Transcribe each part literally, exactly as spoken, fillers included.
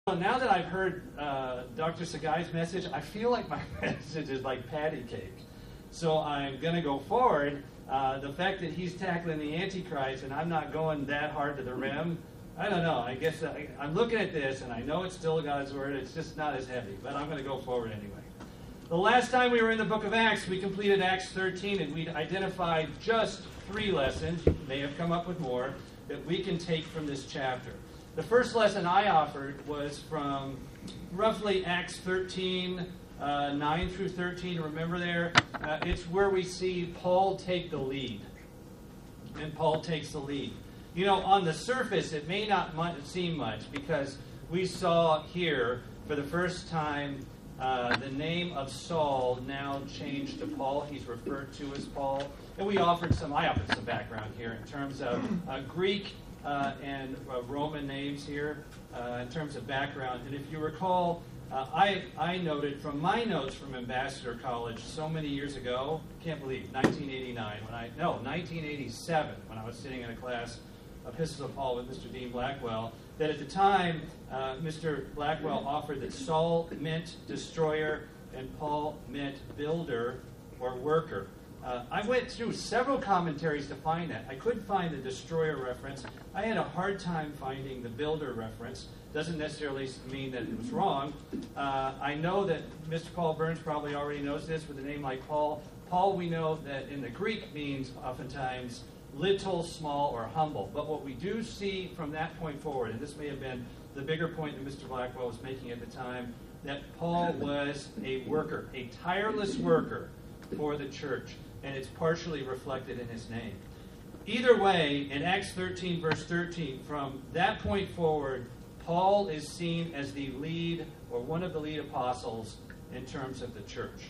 Well, now that I've heard uh, Doctor Sagai's message, I feel like my message is like patty cake. So I'm going to go forward. Uh, the fact that he's tackling the Antichrist and I'm not going that hard to the rim, I don't know. I guess I, I'm looking at this and I know it's still God's Word. It's just not as heavy, but I'm going to go forward anyway. The last time we were in the book of Acts, we completed Acts thirteen and we identified just three lessons, you may have come up with more, that we can take from this chapter. The first lesson I offered was from roughly Acts thirteen, uh, nine through thirteen. Remember there? Uh, it's where we see Paul take the lead. And Paul takes the lead. You know, on the surface, it may not much, seem much, because we saw here, for the first time, uh, the name of Saul now changed to Paul. He's referred to as Paul. And we offered some, I offered some background here in terms of uh, Greek Uh, and uh, Roman names here uh, in terms of background. And if you recall, uh, I, I noted from my notes from Ambassador College so many years ago, can't believe, nineteen eighty-nine, when I, no, nineteen eighty-seven, when I was sitting in a class, Epistles of Paul with Mister Dean Blackwell, that at the time, uh, Mister Blackwell offered that Saul meant destroyer and Paul meant builder or worker. Uh, I went through several commentaries to find that. I couldn't find the destroyer reference. I had a hard time finding the builder reference. Doesn't necessarily mean that it was wrong. Uh, I know that Mister Paul Burns probably already knows this with a name like Paul. Paul, we know that in the Greek means oftentimes little, small, or humble. But what we do see from that point forward, and this may have been the bigger point that Mister Blackwell was making at the time, that Paul was a worker, a tireless worker for the church. And it's partially reflected in his name. Either way, in Acts thirteen, verse thirteen, from that point forward, Paul is seen as the lead, or one of the lead apostles, in terms of the church.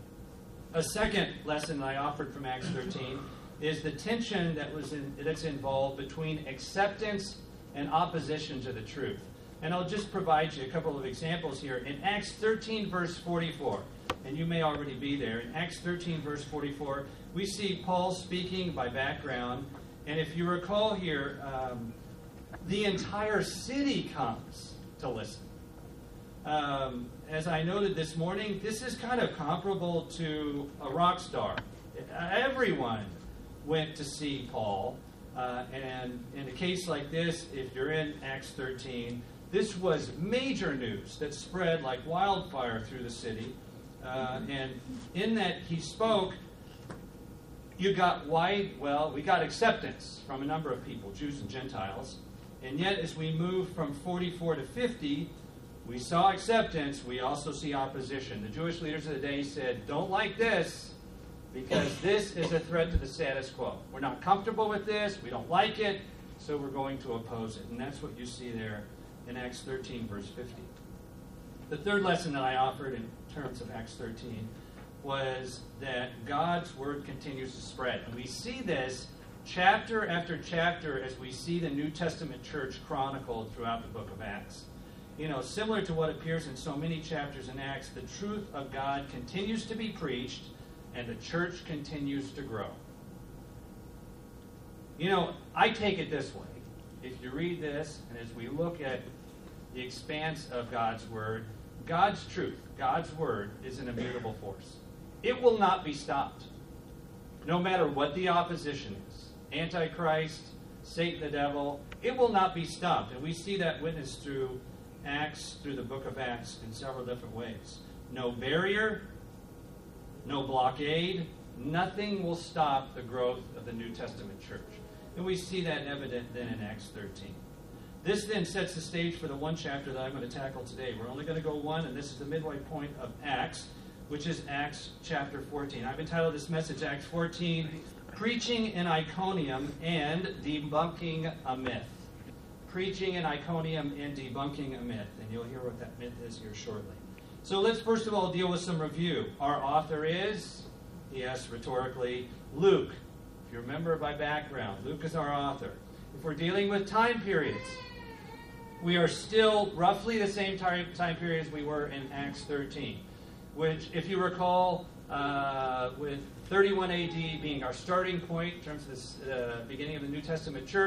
A second lesson that I offered from Acts thirteen is the tension that was in, that's involved between acceptance and opposition to the truth. And I'll just provide you a couple of examples here. In Acts thirteen, verse forty-four, and you may already be there. In Acts thirteen, verse forty-four, we see Paul speaking by background. And if you recall here, um, the entire city comes to listen. Um, as I noted this morning, this is kind of comparable to a rock star. Everyone went to see Paul. Uh, and in a case like this, if you're in Acts thirteen, this was major news that spread like wildfire through the city. Uh, and in that he spoke, you got wide, well, we got acceptance from a number of people, Jews and Gentiles. And yet, as we move from forty-four to fifty, we saw acceptance, we also see opposition. The Jewish leaders of the day said, don't like this, because this is a threat to the status quo. We're not comfortable with this, we don't like it, so we're going to oppose it. And that's what you see there in Acts thirteen, verse fifty. The third lesson that I offered in terms of Acts thirteen was that God's word continues to spread. And we see this chapter after chapter as we see the New Testament church chronicled throughout the book of Acts. You know, similar to what appears in so many chapters in Acts, the truth of God continues to be preached and the church continues to grow. You know, I take it this way. If you read this, and as we look at the expanse of God's word, God's truth, God's word, is an immutable force. It will not be stopped, no matter what the opposition is. Antichrist, Satan the devil, it will not be stopped. And we see that witnessed through Acts, through the book of Acts, in several different ways. No barrier, no blockade, nothing will stop the growth of the New Testament church. And we see that evident then in Acts thirteen. This then sets the stage for the one chapter that I'm going to tackle today. We're only going to go one, and this is the midway point of Acts, which is Acts chapter fourteen. I've entitled this message, Acts fourteen, Preaching in Iconium and Debunking a Myth. Preaching in Iconium and Debunking a Myth. And you'll hear what that myth is here shortly. So let's first of all deal with some review. Our author is, yes, rhetorically, Luke. If you remember by background, Luke is our author. If we're dealing with time periods, we are still roughly the same time, time period as we were in Acts thirteen, which, if you recall, uh, with thirty-one A D being our starting point in terms of the uh, beginning of the New Testament church,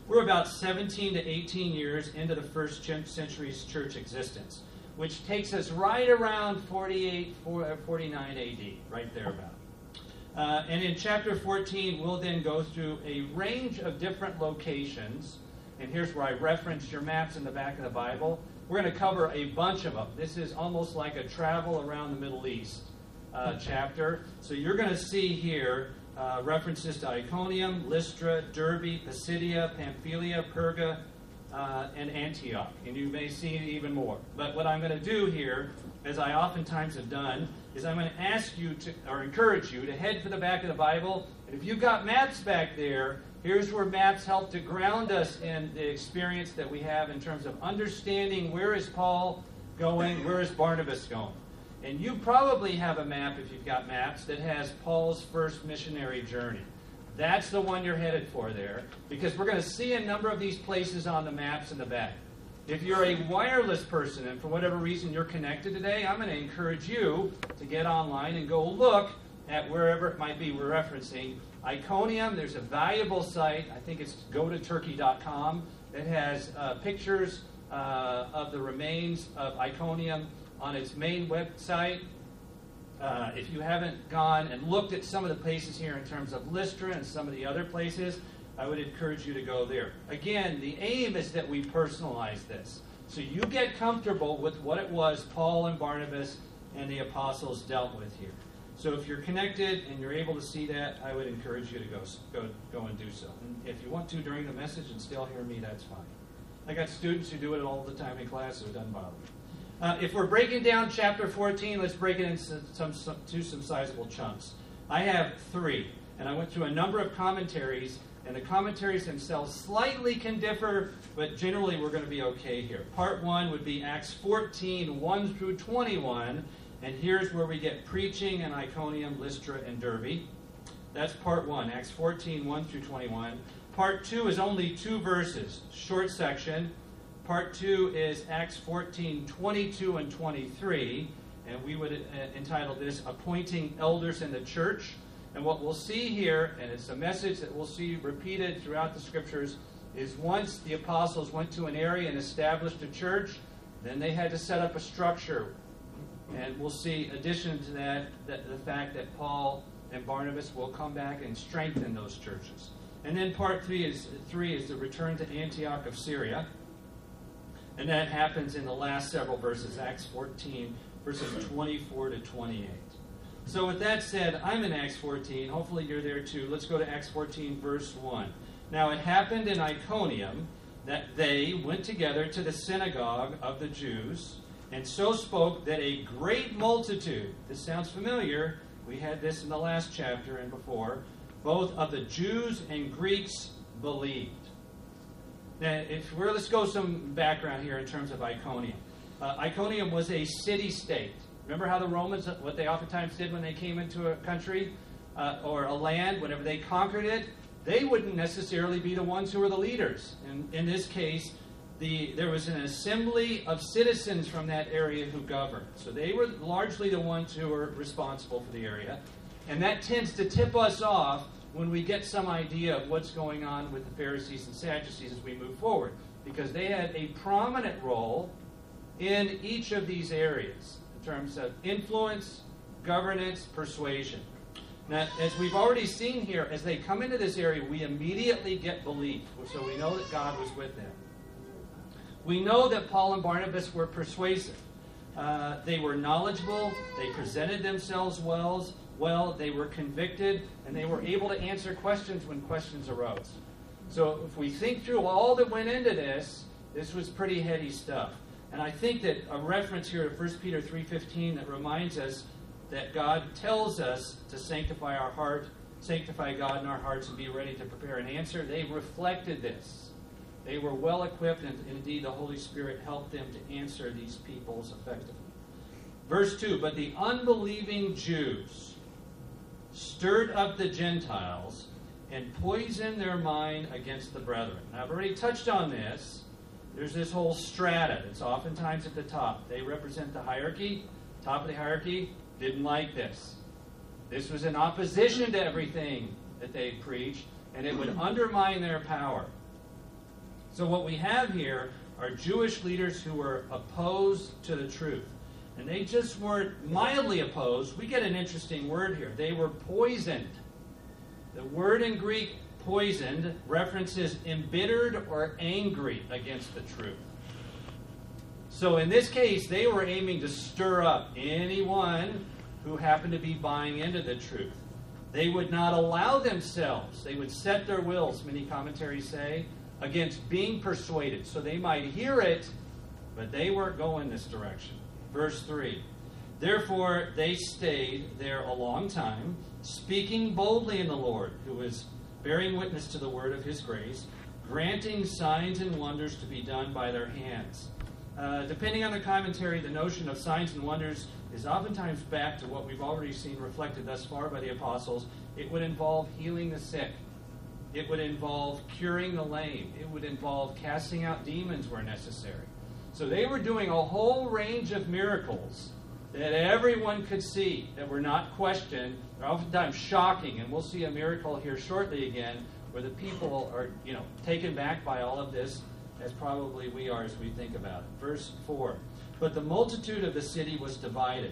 We're about seventeen to eighteen years into the first century's church existence, which takes us right around forty-eight, forty-nine A D, right there about. Uh, and in chapter fourteen, we'll then go through a range of different locations. And here's where I referenced your maps in the back of the Bible. We're going to cover a bunch of them. This is almost like a travel around the Middle East uh, chapter. So you're going to see here uh, references to Iconium, Lystra, Derbe, Pisidia, Pamphylia, Perga, uh, and Antioch. And you may see even more. But what I'm going to do here, as I oftentimes have done, is I'm going to ask you to, or encourage you to head for the back of the Bible. And if you've got maps back there, here's where maps help to ground us in the experience that we have in terms of understanding where is Paul going, where is Barnabas going. And you probably have a map, if you've got maps, that has Paul's first missionary journey. That's the one you're headed for there, because we're going to see a number of these places on the maps in the back. If you're a wireless person and for whatever reason you're connected today, I'm going to encourage you to get online and go look at wherever it might be we're referencing. Iconium, there's a valuable site, I think it's go to turkey dot com, that has uh, pictures uh, of the remains of Iconium on its main website. Uh, if you haven't gone and looked at some of the places here in terms of Lystra and some of the other places, I would encourage you to go there. Again, the aim is that we personalize this. So you get comfortable with what it was Paul and Barnabas and the apostles dealt with here. So if you're connected and you're able to see that, I would encourage you to go go go and do so. And if you want to during the message and still hear me, that's fine. I got students who do it all the time in class, so it doesn't bother me. Uh, if we're breaking down chapter fourteen, let's break it into some, some, to some sizable chunks. I have three, and I went through a number of commentaries, and the commentaries themselves slightly can differ, but generally we're going to be okay here. Part one would be Acts fourteen, one through twenty-one. And here's where we get preaching in Iconium, Lystra, and Derbe. That's part one, Acts fourteen, one through twenty-one. Part two is only two verses, short section. Part two is Acts fourteen, twenty-two and twenty-three. And we would uh, entitle this Appointing Elders in the Church. And what we'll see here, and it's a message that we'll see repeated throughout the Scriptures, is once the apostles went to an area and established a church, then they had to set up a structure. And we'll see, addition to that, that, the fact that Paul and Barnabas will come back and strengthen those churches. And then part three is three is the return to Antioch of Syria. And that happens in the last several verses, Acts fourteen, verses twenty-four to twenty-eight. So with that said, I'm in Acts fourteen. Hopefully you're there too. Let's go to Acts fourteen, verse one. Now it happened in Iconium that they went together to the synagogue of the Jews, and so spoke that a great multitude, this sounds familiar, we had this in the last chapter and before, both of the Jews and Greeks believed. Now, if we're, let's go some background here in terms of Iconium. Uh, Iconium was a city-state. Remember how the Romans, what they oftentimes did when they came into a country uh, or a land, whenever they conquered it, they wouldn't necessarily be the ones who were the leaders. And in this case, The, there was an assembly of citizens from that area who governed. So they were largely the ones who were responsible for the area. And that tends to tip us off when we get some idea of what's going on with the Pharisees and Sadducees as we move forward. Because they had a prominent role in each of these areas in terms of influence, governance, persuasion. Now, as we've already seen here, as they come into this area, we immediately get belief. So we know that God was with them. We know that Paul and Barnabas were persuasive. Uh, they were knowledgeable. They presented themselves well, well. They were convicted, and they were able to answer questions when questions arose. So if we think through all that went into this, this was pretty heady stuff. And I think that a reference here to First Peter three fifteen that reminds us that God tells us to sanctify our heart, sanctify God in our hearts, and be ready to prepare an answer, they reflected this. They were well equipped, and indeed the Holy Spirit helped them to answer these peoples effectively. Verse two, but the unbelieving Jews stirred up the Gentiles and poisoned their mind against the brethren. Now, I've already touched on this. There's this whole strata that's oftentimes at the top. They represent the hierarchy. Top of the hierarchy didn't like this. This was in opposition to everything that they preached, and it would undermine their power. So what we have here are Jewish leaders who were opposed to the truth. And they just weren't mildly opposed. We get an interesting word here. They were poisoned. The word in Greek, poisoned, references embittered or angry against the truth. So in this case, they were aiming to stir up anyone who happened to be buying into the truth. They would not allow themselves, they would set their wills, many commentaries say, against being persuaded. So they might hear it, but they weren't going this direction. Verse three, therefore they stayed there a long time, speaking boldly in the Lord, who was bearing witness to the word of his grace, granting signs and wonders to be done by their hands. Uh, depending on the commentary, the notion of signs and wonders is oftentimes back to what we've already seen reflected thus far by the apostles. It would involve healing the sick. It would involve curing the lame. It would involve casting out demons where necessary. So they were doing a whole range of miracles that everyone could see, that were not questioned. They're oftentimes shocking, and we'll see a miracle here shortly again where the people are, you know, taken back by all of this, as probably we are as we think about it. Verse four, but the multitude of the city was divided.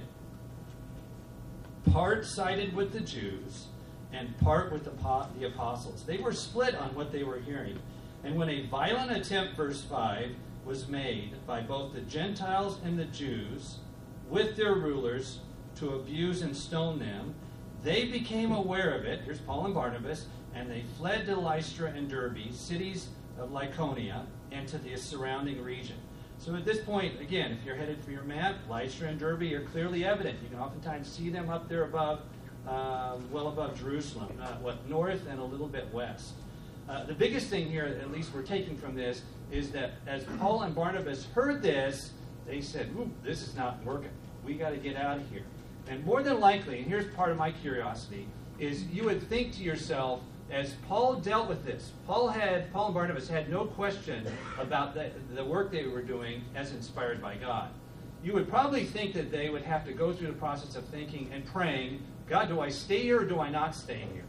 Part sided with the Jews, and part with the, the apostles. They were split on what they were hearing. And when a violent attempt, verse five, was made by both the Gentiles and the Jews with their rulers to abuse and stone them, they became aware of it. Here's Paul and Barnabas, and they fled to Lystra and Derbe, cities of Lycaonia, and to the surrounding region. So at this point, again, if you're headed for your map, Lystra and Derbe are clearly evident. You can oftentimes see them up there above, uh, well above Jerusalem, uh, what, north and a little bit west. Uh, the biggest thing here, at least we're taking from this, is that as Paul and Barnabas heard this, they said, ooh, this is not working. We got to get out of here. And more than likely, and here's part of my curiosity, is you would think to yourself, as Paul dealt with this, Paul had Paul and Barnabas had no question about the, the work they were doing as inspired by God. You would probably think that they would have to go through the process of thinking and praying, God, do I stay here or do I not stay here?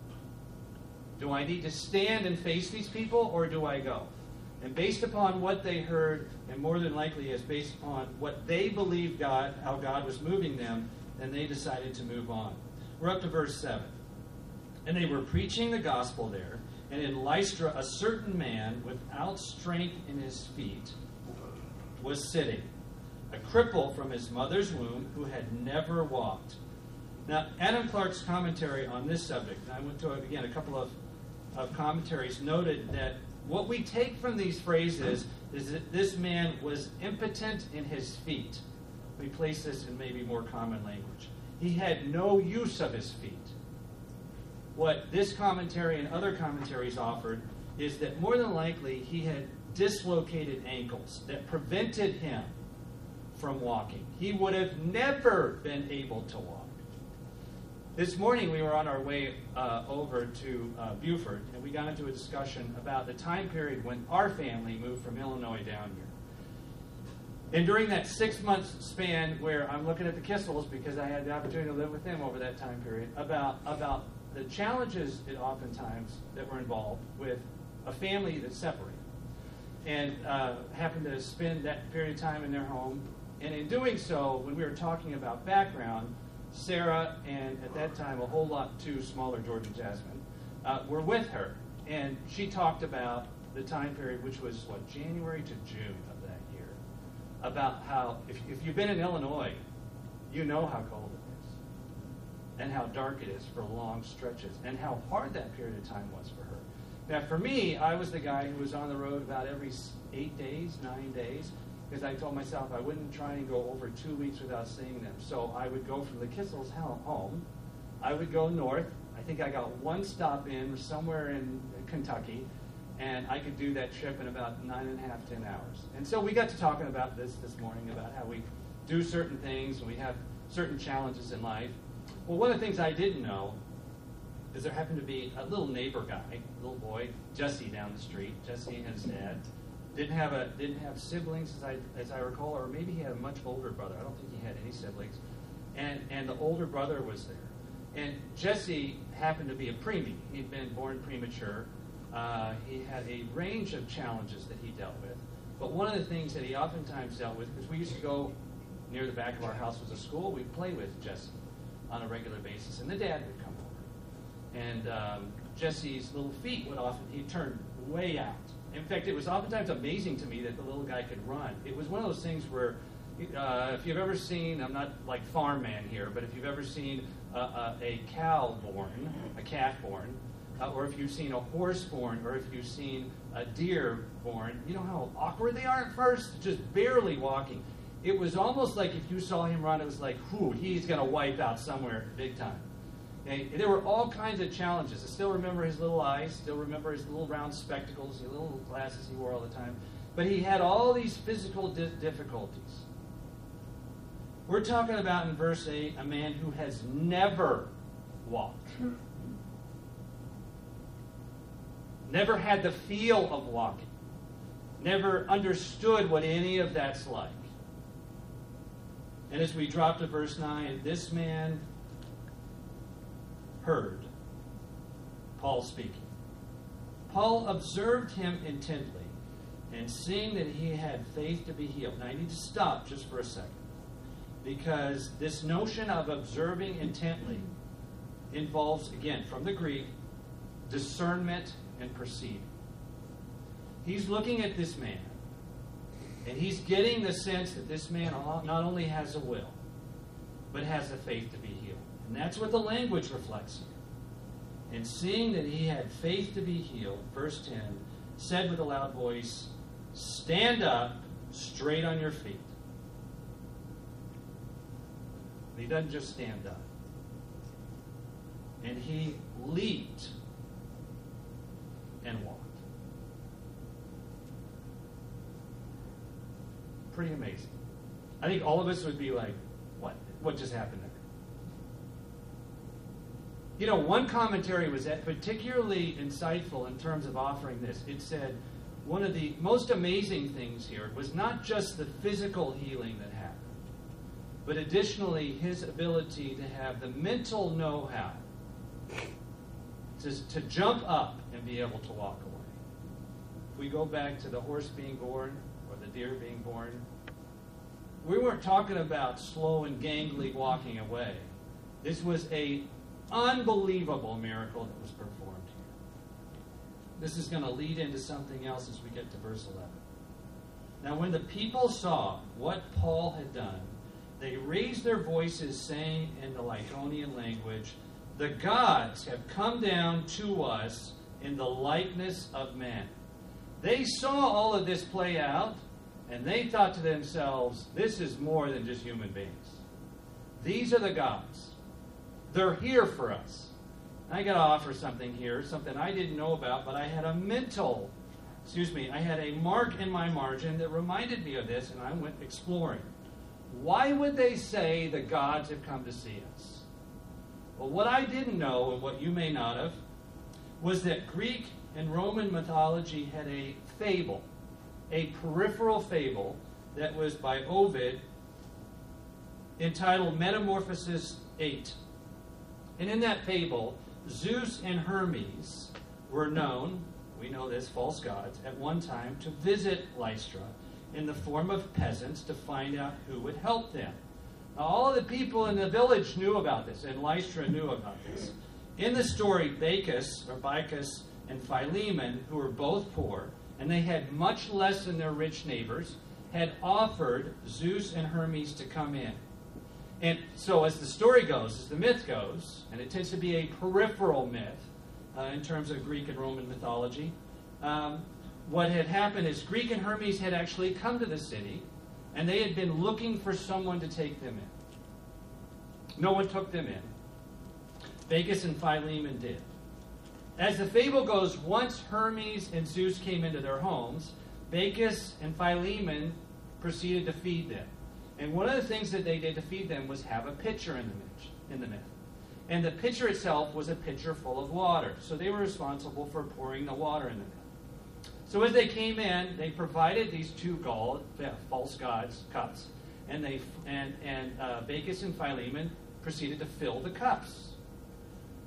Do I need to stand and face these people or do I go? And based upon what they heard, and more than likely as based upon what they believed God, how God was moving them, then they decided to move on. We're up to verse seven. And they were preaching the gospel there, and in Lystra a certain man without strength in his feet was sitting, a cripple from his mother's womb who had never walked. Now, Adam Clark's commentary on this subject, and I went to, again, a couple of, of commentaries, noted that what we take from these phrases is that this man was impotent in his feet. We place this in maybe more common language. He had no use of his feet. What this commentary and other commentaries offered is that more than likely he had dislocated ankles that prevented him from walking. He would have never been able to walk. This morning we were on our way uh, over to uh, Buford, and we got into a discussion about the time period when our family moved from Illinois down here. And during that six-month span where I'm looking at the Kissels, because I had the opportunity to live with them over that time period, about about the challenges it oftentimes that were involved with a family that's separated, and uh, happened to spend that period of time in their home. And in doing so, when we were talking about background, Sarah and at that time a whole lot too smaller Georgia Jasmine uh, were with her, and she talked about the time period, which was what, January to June of that year, about how if, if you've been in Illinois, you know how cold it is, and how dark it is for long stretches, and how hard that period of time was for her. Now, for me, I was the guy who was on the road about every eight days, nine days. Because I told myself I wouldn't try and go over two weeks without seeing them. So I would go from the Kissels home. I would go north. I think I got one stop in somewhere in Kentucky. And I could do that trip in about nine and a half, ten hours. And so we got to talking about this this morning, about how we do certain things and we have certain challenges in life. Well, one of the things I didn't know is there happened to be a little neighbor guy, a little boy, Jesse, down the street. Jesse and his dad. Didn't have a didn't have siblings as I as I recall, or maybe he had a much older brother. I don't think he had any siblings, and and the older brother was there. And Jesse happened to be a preemie. He'd been born premature, Uh, he had a range of challenges that he dealt with. But one of the things that he oftentimes dealt with, because we used to go near the back of our house was a school, we'd play with Jesse on a regular basis, and the dad would come over. And um, Jesse's little feet would often, he'd turn way out. In fact, it was oftentimes amazing to me that the little guy could run. It was one of those things where, uh, if you've ever seen, I'm not like farm man here, but if you've ever seen uh, uh, a cow born, a calf born, uh, or if you've seen a horse born, or if you've seen a deer born, you know how awkward they are at first, just barely walking. It was almost like if you saw him run, it was like, whew, he's going to wipe out somewhere big time. And there were all kinds of challenges. I still remember his little eyes, still remember his little round spectacles, the little glasses he wore all the time. But he had all these physical di- difficulties. We're talking about in verse eight a man who has never walked. Never had the feel of walking. Never understood what any of that's like. And as we drop to verse nine, this man heard Paul speaking. Paul observed him intently, and seeing that he had faith to be healed. Now I need to stop just for a second, because this notion of observing intently involves, again, from the Greek, discernment and perceiving. He's looking at this man, and he's getting the sense that this man not only has a will, but has the faith to be healed. And that's what the language reflects here. And seeing that he had faith to be healed, verse ten, said with a loud voice, "Stand up straight on your feet." And he doesn't just stand up. And he leaped and walked. Pretty amazing. I think all of us would be like, what? What just happened there? You know, one commentary was particularly insightful in terms of offering this. It said one of the most amazing things here was not just the physical healing that happened, but additionally his ability to have the mental know-how to, to jump up and be able to walk away. If we go back to the horse being born or the deer being born, we weren't talking about slow and gangly walking away. This was a unbelievable miracle that was performed here. This is going to lead into something else as we get to verse eleven. Now, when the people saw what Paul had done, they raised their voices, saying in the Lycaonian language, "The gods have come down to us in the likeness of men." They saw all of this play out, and they thought to themselves, this is more than just human beings. These are the gods. They're here for us. I got to offer something here, something I didn't know about, but I had a mental, excuse me, I had a mark in my margin that reminded me of this, and I went exploring. Why would they say the gods have come to see us? Well, what I didn't know, and what you may not have, was that Greek and Roman mythology had a fable, a peripheral fable that was by Ovid, entitled Metamorphoses eight. And in that fable, Zeus and Hermes were known, we know this, false gods, at one time to visit Lystra in the form of peasants to find out who would help them. Now, all of the people in the village knew about this, and Lystra knew about this. In the story, Bacchus, or Bacchus, and Philemon, who were both poor, and they had much less than their rich neighbors, had offered Zeus and Hermes to come in. And so as the story goes, as the myth goes, and it tends to be a peripheral myth uh, in terms of Greek and Roman mythology, um, what had happened is Greek and Hermes had actually come to the city, and they had been looking for someone to take them in. No one took them in. Bacchus and Philemon did. As the fable goes, once Hermes and Zeus came into their homes, Bacchus and Philemon proceeded to feed them. And one of the things that they did to feed them was have a pitcher in the myth. In the myth. And the pitcher itself was a pitcher full of water. So they were responsible for pouring the water in the myth. So as they came in, they provided these two gall, false gods cups. And they and, and uh, Bacchus and Philemon proceeded to fill the cups.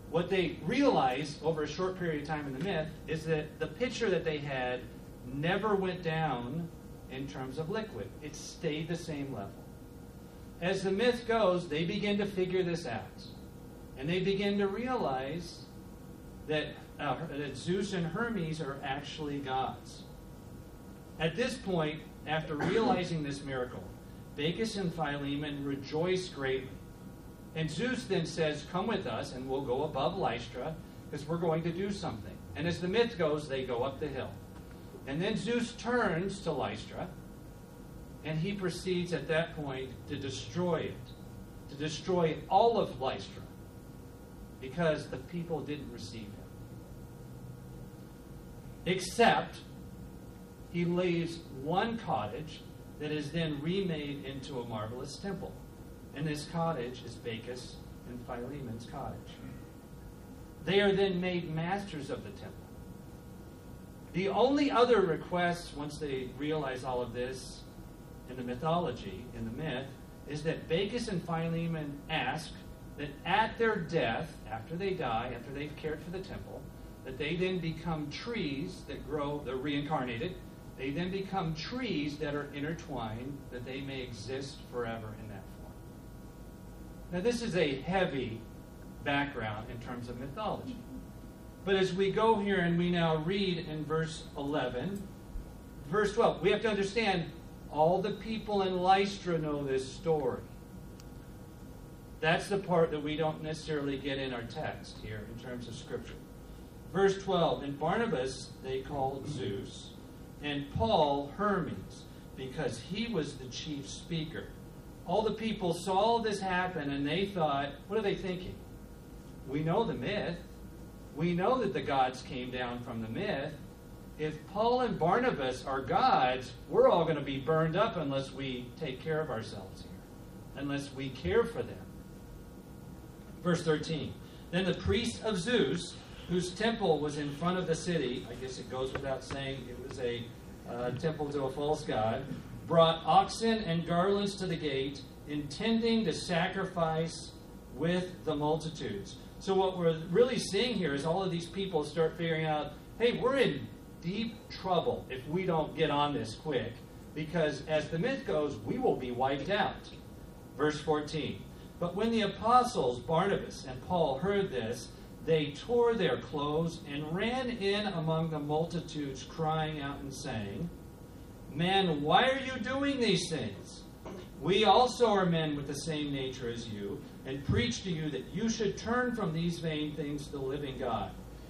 what they realized over a short period of time in the myth is that the pitcher that they had never went down in terms of liquid. It stayed the same level. As the myth goes, they begin to figure this out. And they begin to realize that, uh, that Zeus and Hermes are actually gods. At this point, after realizing this miracle, Bacchus and Philemon rejoice greatly. And Zeus then says, come with us and we'll go above Lystra because we're going to do something. And as the myth goes, they go up the hill. And then Zeus turns to Lystra and he proceeds at that point to destroy it, to destroy all of Lystra because the people didn't receive him. Except he leaves one cottage that is then remade into a marvelous temple. And this cottage is Bacchus and Philemon's cottage. They are then made masters of the temple. The only other request, once they realize all of this in the mythology, in the myth, is that Bacchus and Philemon ask that at their death, after they die, after they've cared for the temple, that they then become trees that grow, they're reincarnated, they then become trees that are intertwined, that they may exist forever in that form. Now this is a heavy background in terms of mythology. But as we go here and we now read in verse eleven, verse twelve, we have to understand all the people in Lystra know this story. That's the part that we don't necessarily get in our text here in terms of Scripture. Verse twelve, and Barnabas they called Zeus, and Paul Hermes, because he was the chief speaker. All the people saw this happen and they thought, what are they thinking? We know the myth. We know that the gods came down from the myth. If Paul and Barnabas are gods, we're all going to be burned up unless we take care of ourselves here, unless we care for them. Verse thirteen, then the priest of Zeus, whose temple was in front of the city, I guess it goes without saying it was a uh, temple to a false god, brought oxen and garlands to the gate, intending to sacrifice with the multitudes. So what we're really seeing here is all of these people start figuring out, hey, we're in deep trouble if we don't get on this quick, because as the myth goes, we will be wiped out. Verse fourteen, but when the apostles Barnabas and Paul heard this, they tore their clothes and ran in among the multitudes, crying out and saying, men, why are you doing these things? We also are men with the same nature as you, and preach to you that you should turn from these vain things to the living God,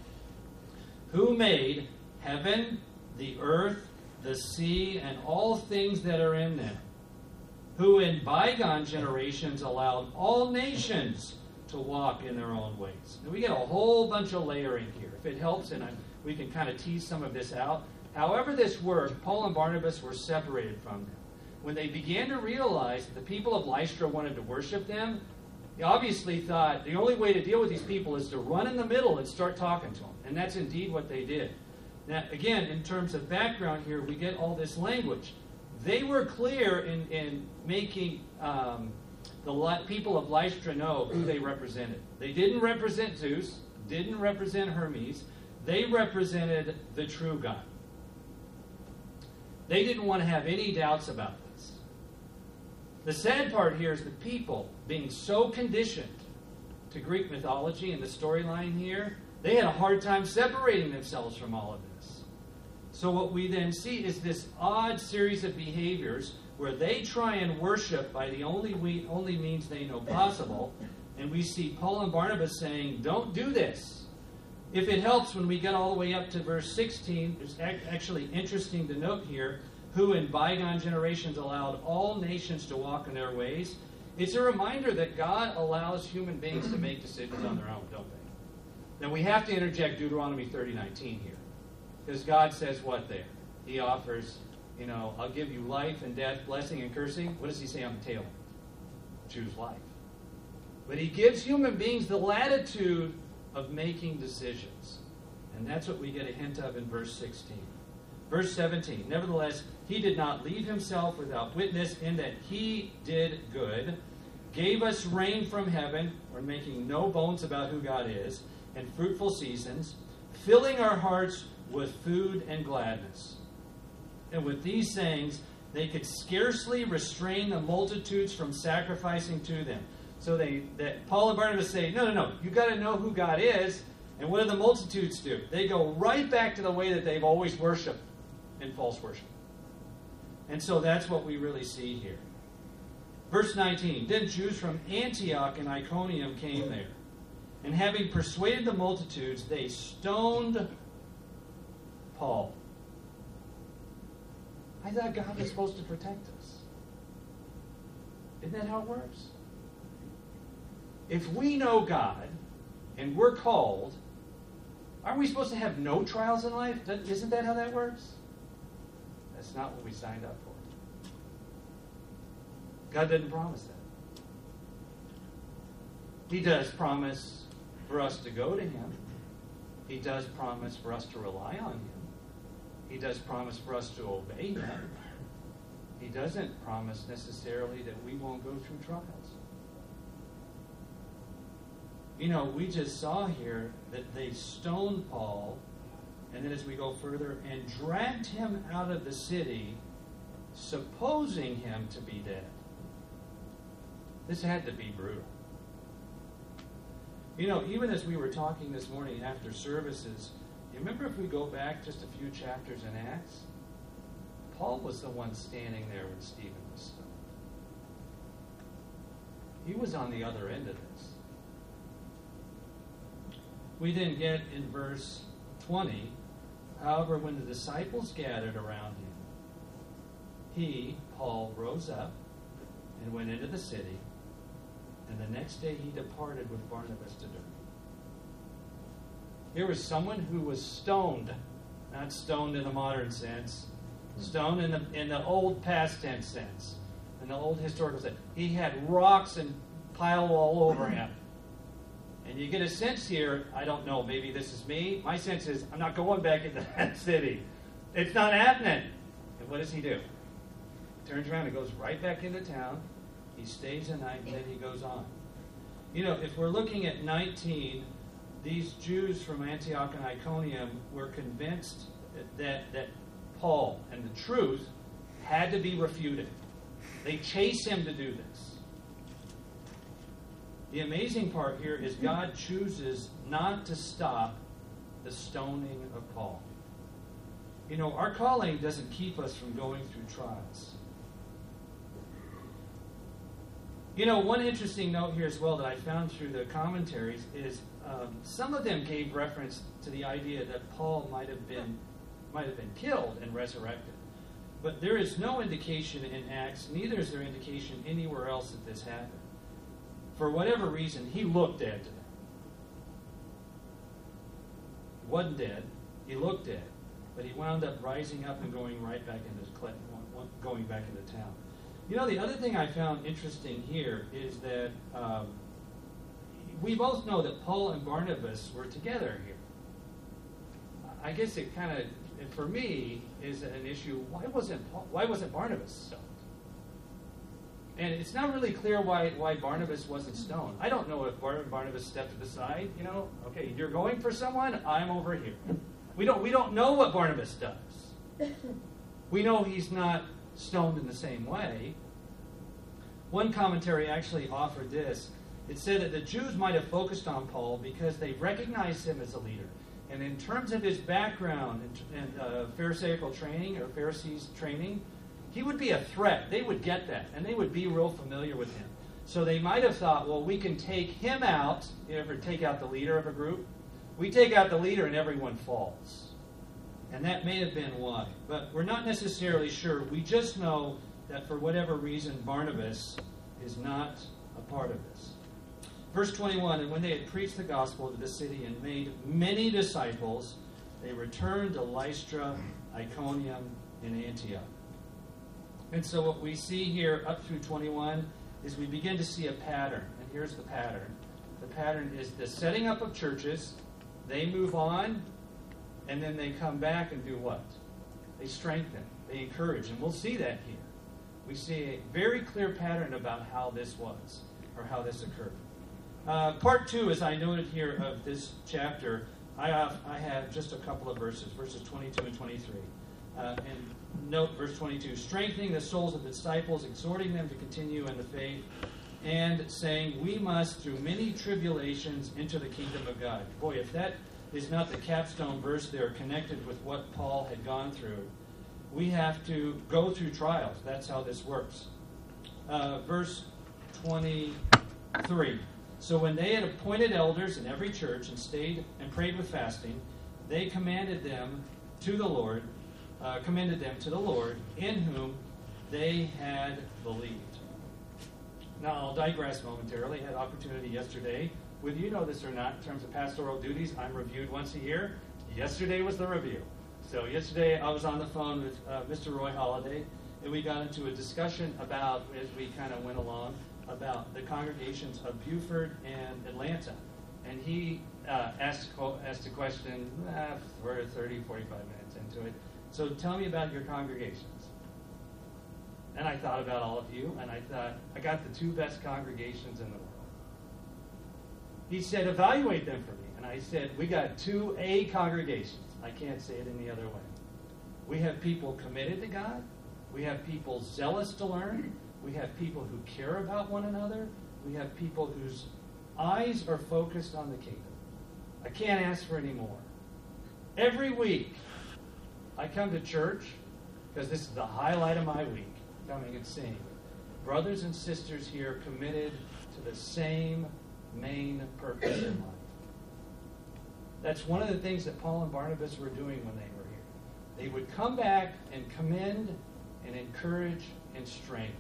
who made heaven, the earth, the sea, and all things that are in them, who in bygone generations allowed all nations to walk in their own ways. Now we get a whole bunch of layering here. If it helps, and I, we can kind of tease some of this out. However this worked, Paul and Barnabas were separated from them. When they began to realize that the people of Lystra wanted to worship them, they obviously thought the only way to deal with these people is to run in the middle and start talking to them. And that's indeed what they did. Now, again, in terms of background here, we get all this language. They were clear in, in making um, the people of Lystra know who they represented. They didn't represent Zeus, didn't represent Hermes. They represented the true God. They didn't want to have any doubts about this. The sad part here is the people being so conditioned to Greek mythology and the storyline here, they had a hard time separating themselves from all of this. So what we then see is this odd series of behaviors where they try and worship by the only we, only means they know possible, and we see Paul and Barnabas saying, don't do this. If it helps, when we get all the way up to verse sixteen, it's actually interesting to note here, who in bygone generations allowed all nations to walk in their ways. It's a reminder that God allows human beings to make decisions on their own, don't they? Now we have to interject Deuteronomy thirty nineteen here, because God says what there? He offers, you know, I'll give you life and death, blessing and cursing. What does he say on the tail? Choose life. But he gives human beings the latitude of making decisions. And that's what we get a hint of in verse sixteen. Verse seventeen, nevertheless, he did not leave himself without witness in that he did good, gave us rain from heaven, we're making no bones about who God is, and fruitful seasons, filling our hearts with food and gladness. And with these sayings, they could scarcely restrain the multitudes from sacrificing to them. So they, that Paul and Barnabas say, no, no, no, you've got to know who God is. And what do the multitudes do? They go right back to the way that they've always worshipped in false worship. And so that's what we really see here. Verse nineteen, then Jews from Antioch and Iconium came there. And having persuaded the multitudes, they stoned Paul. I thought God was supposed to protect us. Isn't that how it works? If we know God and we're called, aren't we supposed to have no trials in life? Isn't that how that works? That's not what we signed up for. God didn't promise that. He does promise for us to go to Him. He does promise for us to rely on Him. He does promise for us to obey Him. He doesn't promise necessarily that we won't go through trials. You know, we just saw here that they stoned Paul, and then as we go further, and dragged him out of the city, supposing him to be dead. This had to be brutal. You know, even as we were talking this morning after services, you remember if we go back just a few chapters in Acts? Paul was the one standing there when Stephen was stoned. He was on the other end of this. We then get in verse twenty, however, when the disciples gathered around him, he, Paul, rose up and went into the city, and the next day he departed with Barnabas to Derbe. Here was someone who was stoned, not stoned in the modern sense, stoned in the, in the old past tense sense, in the old historical sense. He had rocks and piled all over him. And you get a sense here, I don't know, maybe this is me. My sense is, I'm not going back into that city. It's not happening. And what does he do? He turns around and goes right back into town. He stays a night, and then he goes on. You know, if we're looking at nineteen, these Jews from Antioch and Iconium were convinced that, that Paul and the truth had to be refuted. They chase him to do this. The amazing part here is God chooses not to stop the stoning of Paul. You know, our calling doesn't keep us from going through trials. You know, one interesting note here as well that I found through the commentaries is um, some of them gave reference to the idea that Paul might have been might have been killed and resurrected. But there is no indication in Acts, neither is there indication anywhere else that this happened. For whatever reason, he looked dead to them. He wasn't dead. He looked dead. But he wound up rising up and going right back into going back into town. You know, the other thing I found interesting here is that um, we both know that Paul and Barnabas were together here. I guess it kind of, for me, is an issue. Why wasn't Paul, why wasn't Barnabas stoned? And it's not really clear why, why Barnabas wasn't stoned. I don't know if Bar- Barnabas stepped aside, you know, okay, you're going for someone, I'm over here. We don't, we don't know what Barnabas does. We know he's not stoned in the same way. One commentary actually offered this. It said that the Jews might have focused on Paul because they recognized him as a leader. And in terms of his background and, and uh, Pharisaical training or Pharisees training, he would be a threat. They would get that, and they would be real familiar with him. So they might have thought, well, we can take him out. You ever take out the leader of a group? We take out the leader and everyone falls. And that may have been why. But we're not necessarily sure. We just know that for whatever reason, Barnabas is not a part of this. Verse twenty-one, and when they had preached the gospel to the city and made many disciples, they returned to Lystra, Iconium, and Antioch. And so what we see here up through twenty-one is we begin to see a pattern. And here's the pattern. The pattern is the setting up of churches. They move on, and then they come back and do what? They strengthen. They encourage. And we'll see that here. We see a very clear pattern about how this was. or how this occurred. Uh, part two, as I noted here of this chapter, I have, I have just a couple of verses, verses twenty-two and twenty-three. Uh, and note verse twenty-two, strengthening the souls of the disciples, exhorting them to continue in the faith, and saying, we must, through many tribulations, enter the kingdom of God. Boy, if that is not the capstone verse there connected with what Paul had gone through, we have to go through trials. That's how this works. Uh, verse twenty-three. So when they had appointed elders in every church and stayed and prayed with fasting, they commanded them to the Lord, uh, commended them to the Lord, in whom they had believed. Now, I'll digress momentarily. I had opportunity yesterday. Whether you know this or not, in terms of pastoral duties, I'm reviewed once a year. Yesterday was the review. So yesterday I was on the phone with uh, Mister Roy Holliday, and we got into a discussion about, as we kind of went along, about the congregations of Buford and Atlanta. And he uh, asked, asked a question, ah, we're thirty, forty-five minutes into it. So tell me about your congregations. And I thought about all of you, and I thought, I got the two best congregations in the world. He said, evaluate them for me. And I said, we got two A congregations. I can't say it any other way. We have people committed to God. We have people zealous to learn. We have people who care about one another. We have people whose eyes are focused on the kingdom. I can't ask for any more. Every week, I come to church, because this is the highlight of my week, coming and seeing brothers and sisters here committed to the same main purpose in life. That's one of the things that Paul and Barnabas were doing when they were here. They would come back and commend and encourage and strengthen.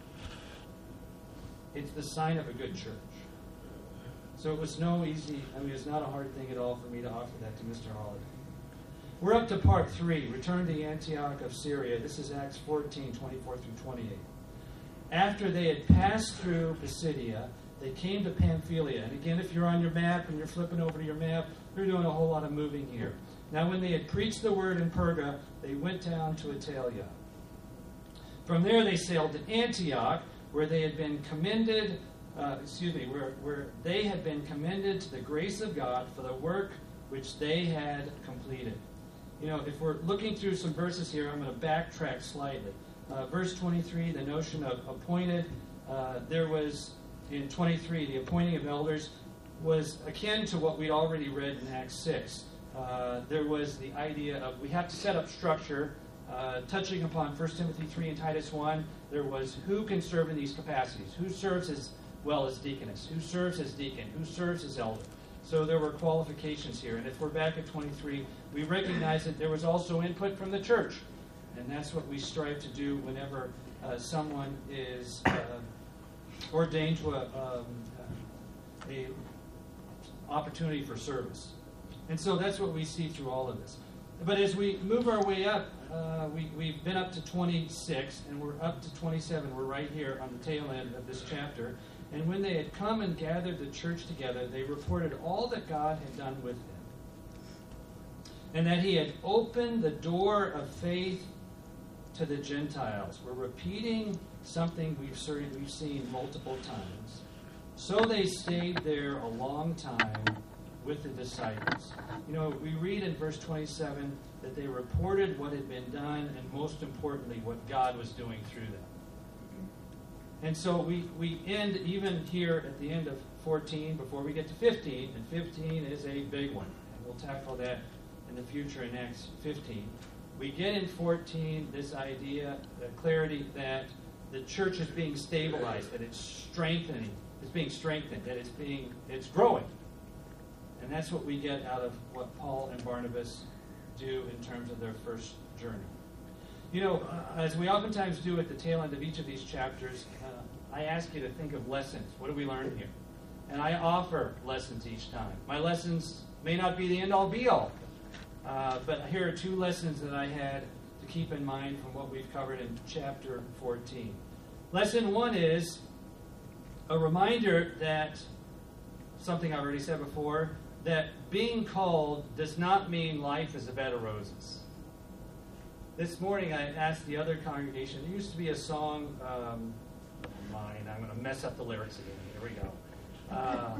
It's the sign of a good church. So it was no easy, I mean, it's not a hard thing at all for me to offer that to Mister Holliday. We're up to part three, return to Antioch of Syria. This is Acts fourteen, twenty-four through twenty-eight. After they had passed through Pisidia, they came to Pamphylia. And again, if you're on your map and you're flipping over to your map, they're doing a whole lot of moving here. Now, when they had preached the word in Perga, they went down to Attalia. From there, they sailed to Antioch, where they had been commended, uh, excuse me, where, where they had been commended to the grace of God for the work which they had completed. You know, if we're looking through some verses here, I'm going to backtrack slightly. Uh, verse twenty-three, the notion of appointed, uh, there was, in twenty-three, the appointing of elders was akin to what we'd already read in Acts six. Uh, there was the idea of we have to set up structure. Uh, touching upon First Timothy three and Titus one, there was who can serve in these capacities, who serves as well as deaconess, who serves as deacon, who serves as elder. So there were qualifications here. And if we're back at twenty-three, we recognize that there was also input from the church. And that's what we strive to do whenever uh, someone is uh, ordained to a, um, a opportunity for service. And so that's what we see through all of this. But as we move our way up, uh, we, we've been up to twenty-six, and we're up to twenty-seven. We're right here on the tail end of this chapter. And when they had come and gathered the church together, they reported all that God had done with them, and that he had opened the door of faith to the Gentiles. We're repeating something we've we've seen multiple times. So they stayed there a long time with the disciples. You know, we read in verse twenty-seven that they reported what had been done, and most importantly, what God was doing through them. And so we, we end even here at the end of fourteen before we get to fifteen, and fifteen is a big one. And we'll tackle that in the future in Acts fifteen. We get in fourteen this idea, the clarity that the church is being stabilized, that it's strengthening, it's being strengthened, that it's being it's growing. And that's what we get out of what Paul and Barnabas do in terms of their first journey. You know, uh, as we oftentimes do at the tail end of each of these chapters, uh, I ask you to think of lessons. What do we learn here? And I offer lessons each time. My lessons may not be the end-all, be-all. Uh, but here are two lessons that I had to keep in mind from what we've covered in chapter fourteen. Lesson one is a reminder that, something I've already said before, that being called does not mean life is a bed of roses. This morning I asked the other congregation, there used to be a song, um, mind. I'm going to mess up the lyrics again. Here we go. Uh,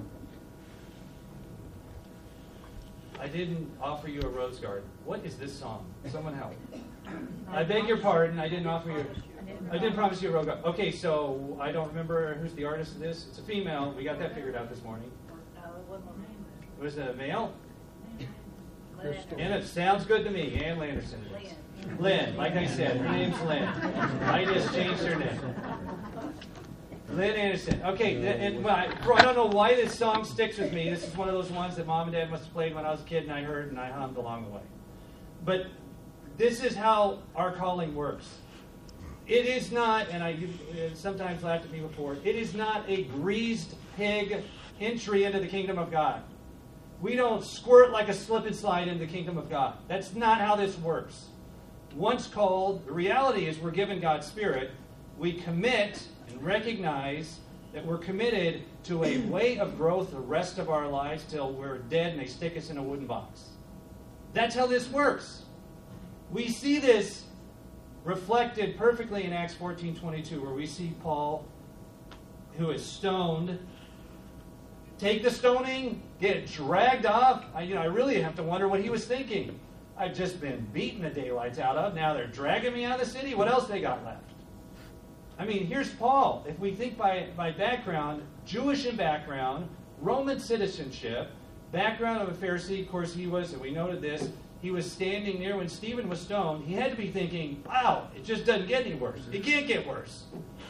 I didn't offer you a rose garden. What is this song? Someone help. I beg your pardon. I didn't offer you. I didn't promise you a rose garden. Okay, so I don't remember who's the artist of this. It's a female. We got that figured out this morning. Was it a male? And it sounds good to me. Ann Landerson it is. Lynn, like I said, her name's Lynn. I just changed her name. Lynn Anderson. Okay, and well, I, I don't know why this song sticks with me. This is one of those ones that Mom and Dad must have played when I was a kid, and I heard and I hummed along the way. But this is how our calling works. It is not, and I you sometimes laughed at me before, it is not a greased pig entry into the kingdom of God. We don't squirt like a slip and slide into the kingdom of God. That's not how this works. Once called, the reality is we're given God's Spirit. We commit and recognize that we're committed to a way of growth the rest of our lives till we're dead and they stick us in a wooden box. That's how this works. We see this reflected perfectly in Acts fourteen twenty-two, where we see Paul, who is stoned, take the stoning, get dragged off. I, you know, I really have to wonder what he was thinking. I've just been beaten the daylights out of. Now they're dragging me out of the city. What else they got left? I mean, here's Paul. If we think by, by background, Jewish in background, Roman citizenship, background of a Pharisee, of course he was, and we noted this, he was standing there when Stephen was stoned. He had to be thinking, wow, it just doesn't get any worse. It can't get worse.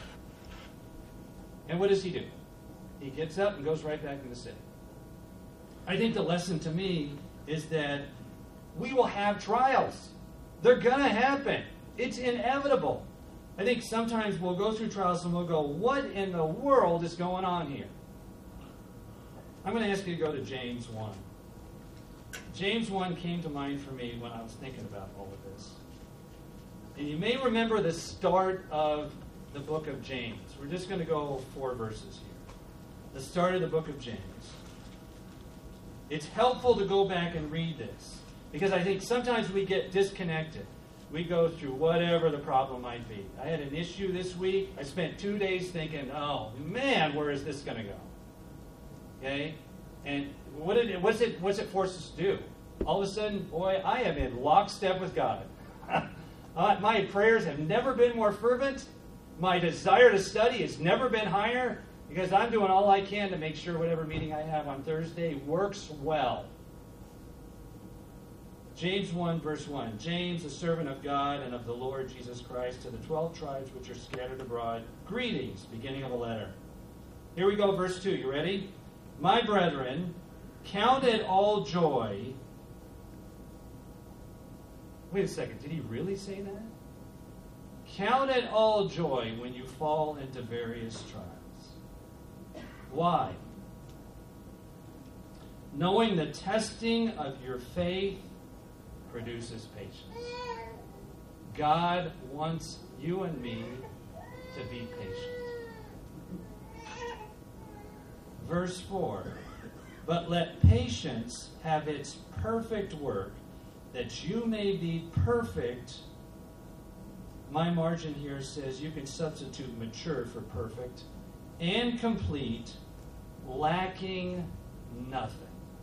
And what does he do? He gets up and goes right back in the city. I think the lesson to me is that we will have trials. They're going to happen. It's inevitable. I think sometimes we'll go through trials and we'll go, what in the world is going on here? I'm going to ask you to go to James one. James one came to mind for me when I was thinking about all of this. And you may remember the start of the book of James. We're just going to go four verses here. The start of the book of James. It's helpful to go back and read this, because I think sometimes we get disconnected. We go through whatever the problem might be. I had an issue this week. I spent two days thinking, oh, man, where is this going to go? Okay? And what did it, what's it, what's it force us to do? All of a sudden, boy, I am in lockstep with God. uh, my prayers have never been more fervent. My desire to study has never been higher, because I'm doing all I can to make sure whatever meeting I have on Thursday works well. James one, verse one. James, a servant of God and of the Lord Jesus Christ, to the twelve tribes which are scattered abroad, greetings, beginning of a letter. Here we go, verse two. You ready? My brethren, count it all joy. Wait a second. Did he really say that? Count it all joy when you fall into various trials. Why? Knowing the testing of your faith produces patience. God wants you and me to be patient. Verse four. But let patience have its perfect work, that you may be perfect. My margin here says you can substitute mature for perfect, and complete, lacking nothing.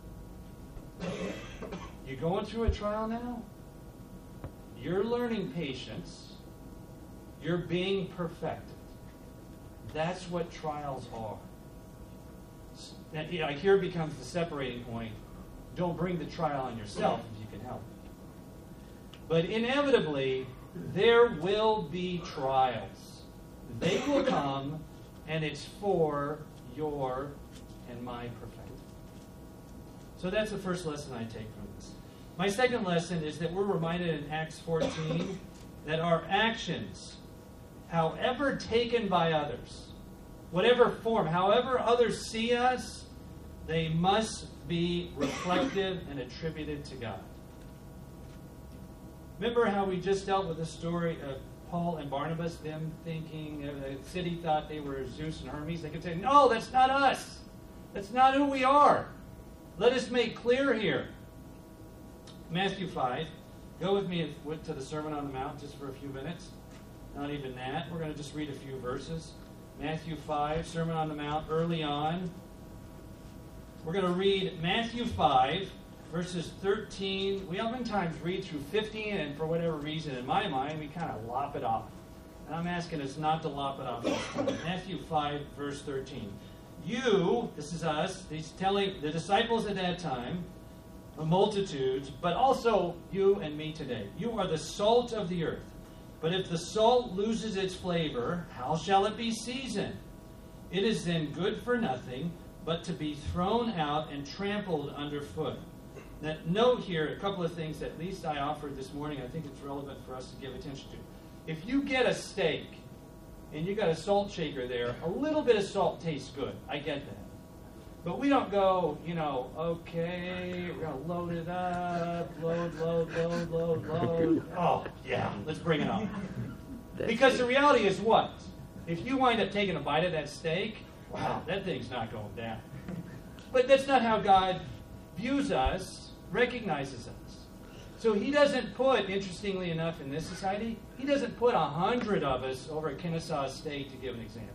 You going through a trial now? You're learning patience. You're being perfected. That's what trials are. Now, you know, here becomes the separating point. Don't bring the trial on yourself if you can help it. But inevitably, there will be trials. They will come, and it's for your and my perfection. So that's the first lesson I take from this. My second lesson is that we're reminded in Acts fourteen that our actions, however taken by others, whatever form, however others see us, they must be reflective and attributed to God. Remember how we just dealt with the story of Paul and Barnabas, them thinking, uh, the city thought they were Zeus and Hermes. They could say, no, that's not us. That's not who we are. Let us make clear here. Matthew five. Go with me to the Sermon on the Mount just for a few minutes. Not even that. We're going to just read a few verses. Matthew five, Sermon on the Mount, early on. We're going to read Matthew five, verses thirteen. We oftentimes read through fifteen, and for whatever reason, in my mind, we kind of lop it off. And I'm asking us not to lop it off this time. Matthew five, verse thirteen. You, this is us, he's telling the disciples at that time, the multitudes, but also you and me today. You are the salt of the earth. But if the salt loses its flavor, how shall it be seasoned? It is then good for nothing, but to be thrown out and trampled underfoot. Now, note here a couple of things that at least I offered this morning. I think it's relevant for us to give attention to. If you get a steak and you got a salt shaker there, a little bit of salt tastes good. I get that. But we don't go, you know, okay, we're going to load it up, load, load, load, load, load. Oh, yeah, let's bring it on. Because the reality is what? If you wind up taking a bite of that steak, wow, that thing's not going down. But that's not how God views us, recognizes us. So he doesn't put, interestingly enough, in this society, he doesn't put a hundred of us over a Kennesaw steak, to give an example.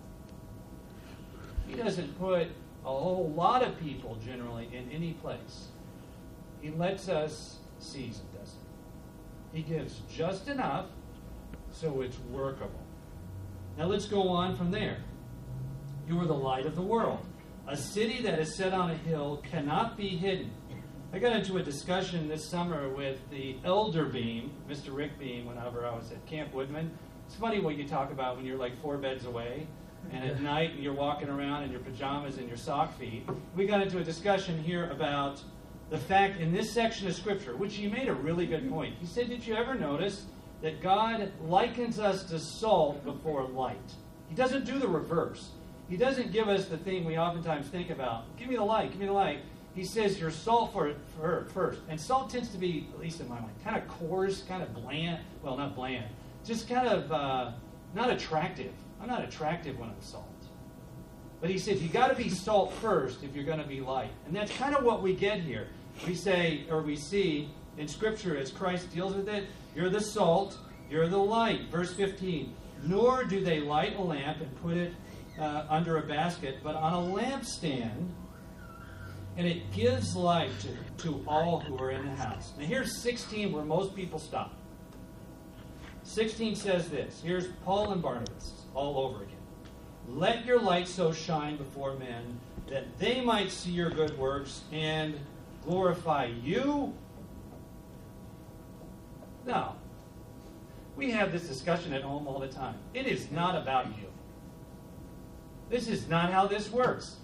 He doesn't put a whole lot of people, generally, in any place. He lets us season, doesn't he? He gives just enough so it's workable. Now let's go on from there. You are the light of the world. A city that is set on a hill cannot be hidden. I got into a discussion this summer with the elder Beam, Mister Rick Beam, whenever I was at Camp Woodman. It's funny what you talk about when you're like four beds away, and at night you're walking around in your pajamas and your sock feet. We got into a discussion here about the fact in this section of Scripture, which he made a really good point. He said, did you ever notice that God likens us to salt before light? He doesn't do the reverse. He doesn't give us the thing we oftentimes think about. Give me the light, give me the light. He says you're salt for, for first. And salt tends to be, at least in my mind, kind of coarse, kind of bland. Well, not bland. Just kind of uh, not attractive. I'm not attractive when I'm salt. But he says you got to be salt first if you're going to be light. And that's kind of what we get here. We say, or we see in Scripture as Christ deals with it, you're the salt, you're the light. Verse fifteen, nor do they light a lamp and put it uh, under a basket, but on a lampstand, and it gives light to, to all who are in the house. Now here's sixteen, where most people stop. sixteen says this. Here's Paul and Barnabas all over again. Let your light so shine before men that they might see your good works and glorify you. No. We have this discussion at home all the time. It is not about you. This is not how this works.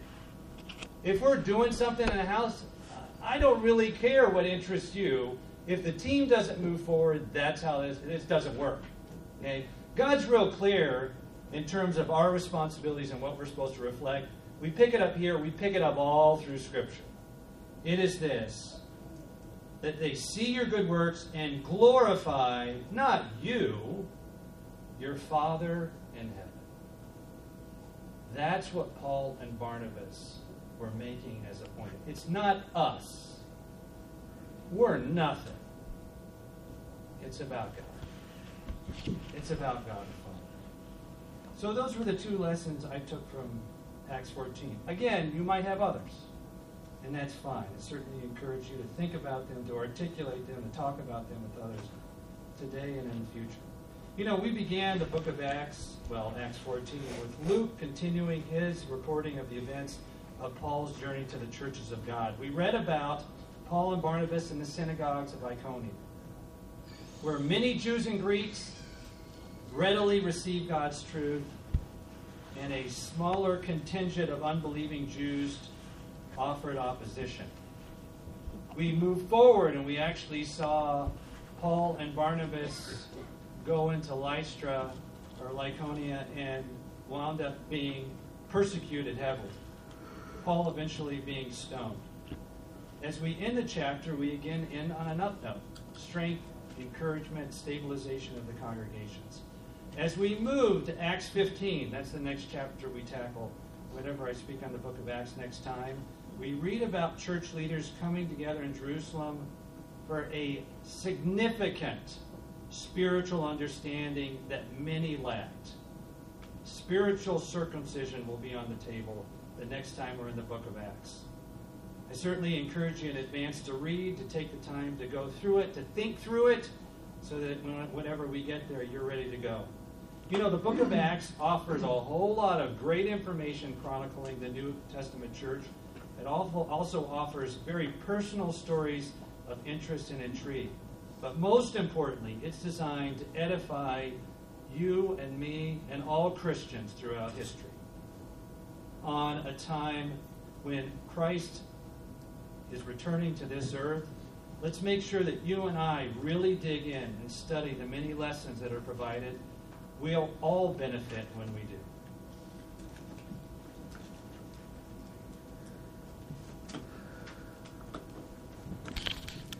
If we're doing something in the house, I don't really care what interests you. If the team doesn't move forward, that's how this, this doesn't work. Okay? God's real clear in terms of our responsibilities and what we're supposed to reflect. We pick it up here. We pick it up all through Scripture. It is this, that they see your good works and glorify, not you, your Father in heaven. That's what Paul and Barnabas were making as a point. It's not us. We're nothing. It's about God. It's about God the Father. So those were the two lessons I took from Acts fourteen. Again, you might have others, and that's fine. I certainly encourage you to think about them, to articulate them, to talk about them with others today and in the future. You know, we began the book of Acts, well, Acts fourteen, with Luke continuing his reporting of the events of Paul's journey to the churches of God. We read about Paul and Barnabas in the synagogues of Iconium, where many Jews and Greeks readily received God's truth, and a smaller contingent of unbelieving Jews offered opposition. We moved forward and we actually saw Paul and Barnabas go into Lystra or Lycaonia and wound up being persecuted heavily. Paul eventually being stoned. As we end the chapter, we again end on an up note. Strength, encouragement, stabilization of the congregations. As we move to Acts fifteen, that's the next chapter we tackle whenever I speak on the book of Acts next time, we read about church leaders coming together in Jerusalem for a significant spiritual understanding that many lacked. spiritual circumcision will be on the table the next time we're in the book of Acts. I certainly encourage you in advance to read, to take the time to go through it, to think through it, so that whenever we get there, you're ready to go. You know, the book of Acts offers a whole lot of great information chronicling the New Testament church. It also offers very personal stories of interest and intrigue. But most importantly, it's designed to edify you and me and all Christians throughout history on a time when Christ is returning to this earth. Let's make sure that you and I really dig in and study the many lessons that are provided. We'll all benefit when we do.